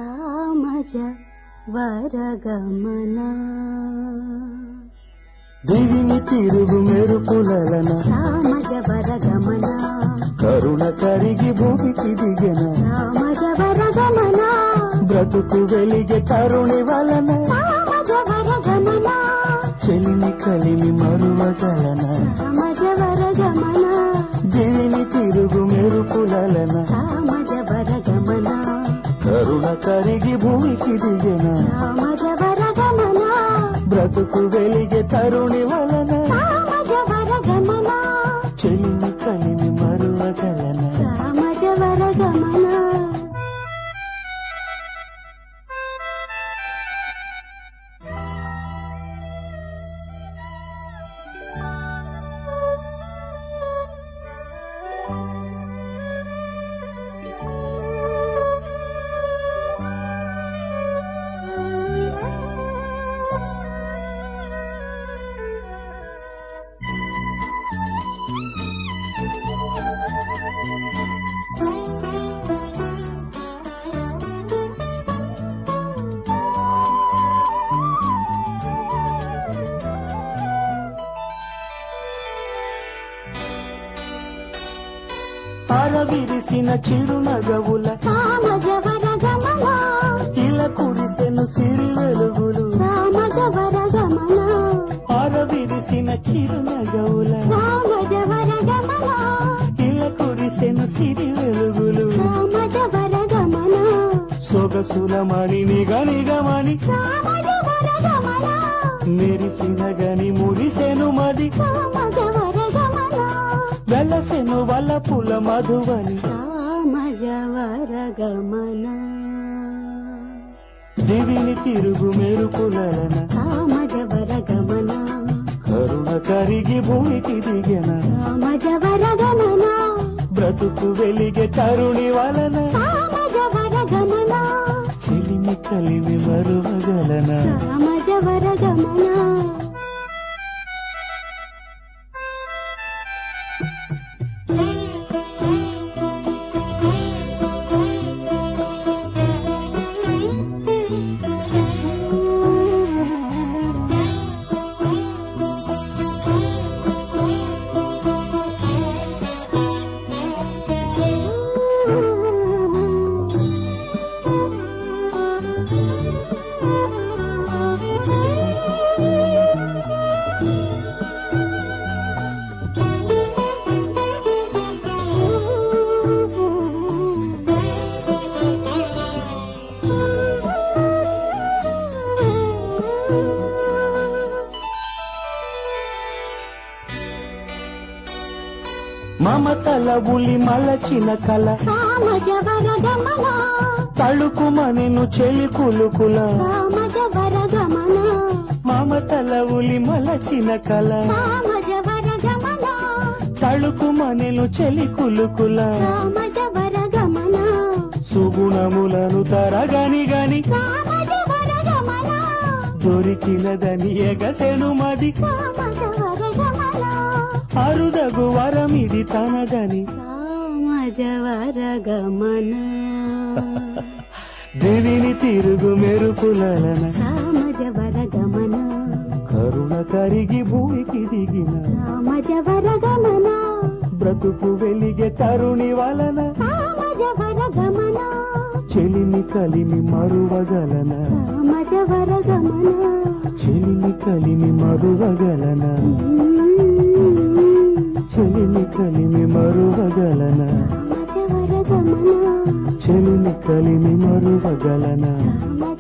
సామజ వరగమన దివిని తిరుగు మెరుపులన సామజ వరగమన కరుణ కరిగి భూమికి దిగెన సామజ వరగమన బ్రతుకు వెలిగే తరుణి వలన సామజ వరగమన చెలిమి కలిమి మరువగలన సామజ వరగమన దివిని తిరుగు మెరుపులన సామజ వరగమన కరుణ కరిగి భూమికి దిగెన సామజ వరగమన బ్రతుకు వెలిగే తరుణి వలన సామజ వరగమన చెలిమి కలిమి మరువగలన సామజ వరగమన అరవిరిసిన చిరునగవుల సామజ వరగమన ఇలా కురిసెను సిరి వెలుగులు సామజ వరగమన అరవిరిసిన చిరునగవుల సామజ వరగమన ఇలా కురిసెను సిరి వెలుగులు సామజ వరగమన సొగసుల మణిని గనిగమని సామజ వరగమన మెరిసిన గని మురిసెను మది సామజ వరగమన వెలసెను వలపుల మధువని సామజ వరగమన దివిని తిరుగు మెరుపులన సామజ వరగమన కరుణ కరిగి భూమికి దిగెన సామజ వరగమన బ్రతుకు వెలిగే తరుణి వలన సామజ వరగమన చెలిమి కలిమి మరువగలన సామజ వరగమన మమతల ఉలి మలచిన కల సామజ వరగమన తళుకుమనెను చెలి కులుకుల సామజ వరగమన మమతల ఉలి మలచిన కల సామజ వరగమన తళుకుమనెను చెలి కులుకుల సామజ వరగమన సుగుణములను తరగని గని సామజ వరగమన దొరికినదని ఎగసెను మది సామజ వరగమన అరుదగు వరమిది తనదని సామజ వరగమన దివిని తిరుగు మెరుపులన సామజ వరగమన కరుణ కరిగి భూమికి దిగిన సామజ వరగమన బ్రతుకు వెలిగే తరుణి వలన సామజ వరగమన చెలిమి కలిమి మరువగలన సామజ వరగమన చెలిమి కలిమి మరువగలన చెలిమి కలిమి మరువగలన సామజ వరగమన చెలిమి కలిమి మరువగలన సామజ